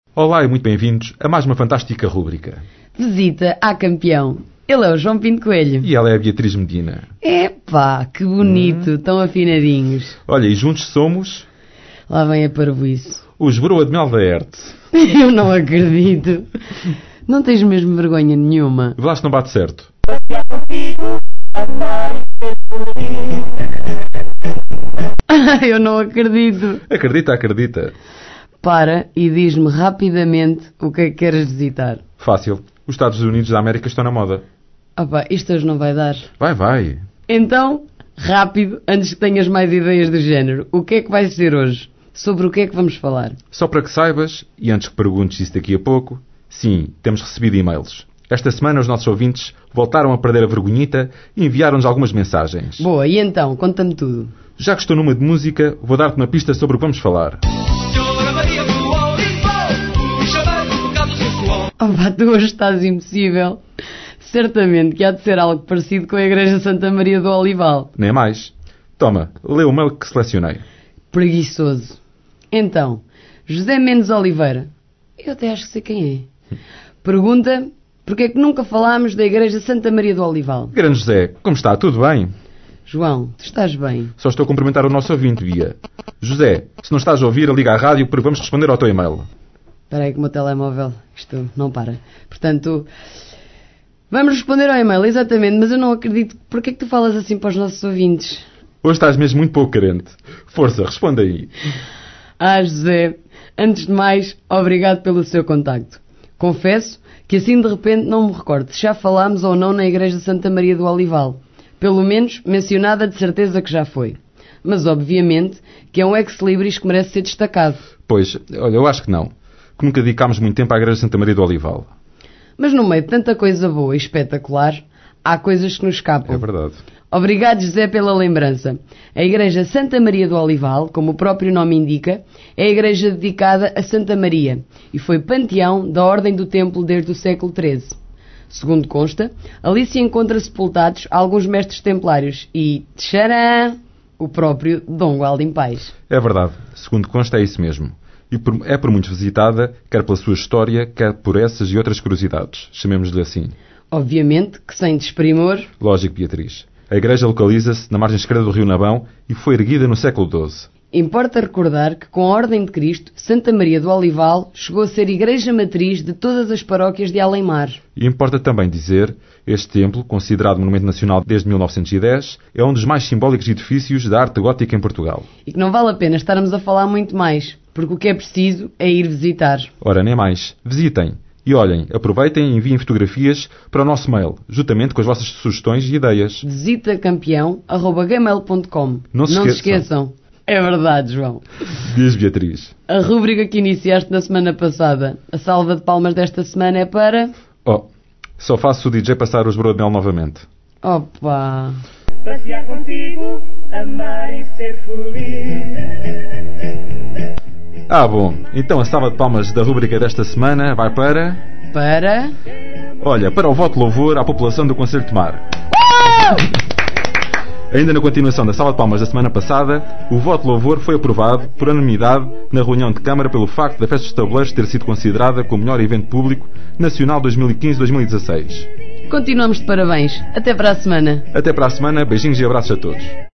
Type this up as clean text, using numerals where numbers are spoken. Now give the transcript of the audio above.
Olá e muito bem-vindos a mais uma fantástica rúbrica. Visita à campeão. Ele é o João Pinto Coelho. E ela é a Beatriz Medina. Epá, que bonito, tão afinadinhos. Olha, e juntos somos Lá vem a parvoíce. os Broa de Mel da Erte. Eu não acredito. Não tens mesmo vergonha nenhuma. Vê lá se não bate certo. Eu não acredito. Acredita, acredita. Para e diz-me rapidamente o que é que queres visitar. Fácil. Os Estados Unidos da América estão na moda. Opa, isto hoje não vai dar. Vai. Então, rápido, antes que tenhas mais ideias do género. O que é que vai ser hoje? Sobre o que é que vamos falar? Só para que saibas, e antes que perguntes isso daqui a pouco, sim, temos recebido e-mails. Esta semana os nossos ouvintes voltaram a perder a vergonhita e enviaram-nos algumas mensagens. Boa, e então? Conta-me tudo. Já que estou numa de música, vou dar-te uma pista sobre o que vamos falar. Opa, tu hoje estás impossível. Certamente que há de ser algo parecido com a Igreja Santa Maria do Olival. Nem mais. Toma, lê o mail que selecionei. Preguiçoso. Então, José Mendes Oliveira. Eu até acho que sei quem é. Pergunta porque é que nunca falámos da Igreja Santa Maria do Olival. Grande José, como está? Tudo bem? João, tu estás bem? Só estou a cumprimentar o nosso ouvinte, Bia. José, se não estás a ouvir, liga à rádio porque vamos responder ao teu e-mail. Espera aí que o meu telemóvel, isto não para. Portanto, vamos responder ao e-mail, exatamente, mas eu não acredito. Porquê é que tu falas assim para os nossos ouvintes? Hoje estás mesmo muito pouco carente. Força, responde aí. José, antes de mais, obrigado pelo seu contacto. Confesso que assim de repente não me recordo se já falámos ou não na Igreja Santa Maria do Olival. Pelo menos mencionada de certeza que já foi. Mas obviamente que é um ex-libris que merece ser destacado. Pois, olha, eu acho que não. Que nunca dedicámos muito tempo à Igreja Santa Maria do Olival. Mas no meio de tanta coisa boa e espetacular, há coisas que nos escapam. É verdade. Obrigado, José, pela lembrança. A Igreja Santa Maria do Olival, como o próprio nome indica, é a igreja dedicada a Santa Maria e foi panteão da Ordem do Templo desde o século XIII. Segundo consta, ali se encontram sepultados alguns mestres templários e, tcharam, o próprio Dom Gualdim Pais. É verdade. Segundo consta, é isso mesmo. E é por muitos visitada, quer pela sua história, quer por essas e outras curiosidades. Chamemos-lhe assim. Obviamente que sem desprimor. Lógico, Beatriz. A igreja localiza-se na margem esquerda do rio Nabão e foi erguida no século XII. Importa recordar que, com a Ordem de Cristo, Santa Maria do Olival chegou a ser igreja matriz de todas as paróquias de Além-Mar. E importa também dizer, este templo, considerado Monumento Nacional desde 1910, é um dos mais simbólicos edifícios da arte gótica em Portugal. E que não vale a pena estarmos a falar muito mais, porque o que é preciso é ir visitar. Ora, nem mais. Visitem. E olhem, aproveitem e enviem fotografias para o nosso mail, juntamente com as vossas sugestões e ideias. visitacampeão@gmail.com. Não se esqueçam. É verdade, João. Diz, Beatriz. A rúbrica que iniciaste na semana passada, a salva de palmas desta semana é para... Oh, só faço o DJ passar os Broa de Mel novamente. Opa! Passear contigo, amar e ser feliz. Bom. Então a salva de palmas da rúbrica desta semana vai para... Olha, para o voto de louvor à população do Concelho de Tomar. Ainda na continuação da salva de palmas da semana passada, o voto de louvor foi aprovado por unanimidade na reunião de Câmara pelo facto da Festa dos Tabuleiros ter sido considerada como o melhor evento público nacional 2015-2016. Continuamos de parabéns. Até para a semana. Até para a semana, beijinhos e abraços a todos.